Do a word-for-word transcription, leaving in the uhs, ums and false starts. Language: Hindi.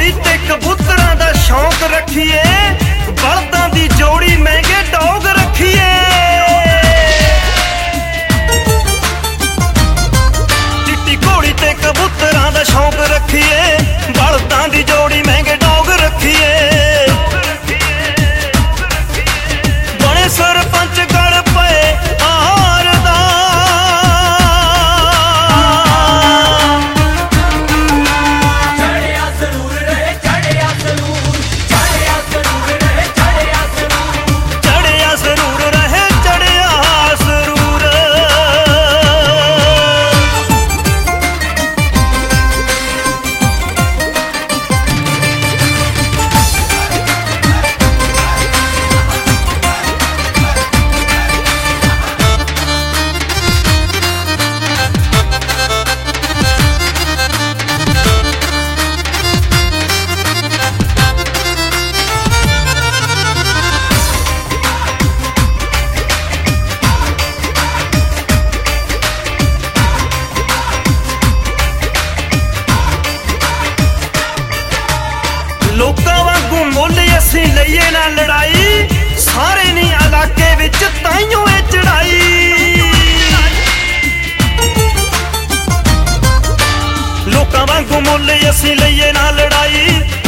घोड़ी ते कबूतरां दा शौक रखिए, बलदां दी जोड़ी महंगे डॉग रखिए। चिट्टी घोड़ी ते कबूतरां दा शौक रखिए, बलदां दी जोड़ी महंगे डॉग रखिए। बड़े सरपंच गल पे हार दा, चढ़िया जरूर रहे, चढ़िया जरूर, चढ़िया जरूर रहे, चढ़िया जरूर, चढ़िया जरूर रहे, चढ़िया जरूर। लोकां वांगू मुੱਲ असीं लईए ना लड़ाई, सारे नी इलाके विच ताइयों ए चढ़ाई। लोकां वांगू मुੱਲ असीं लईए ना लड़ाई,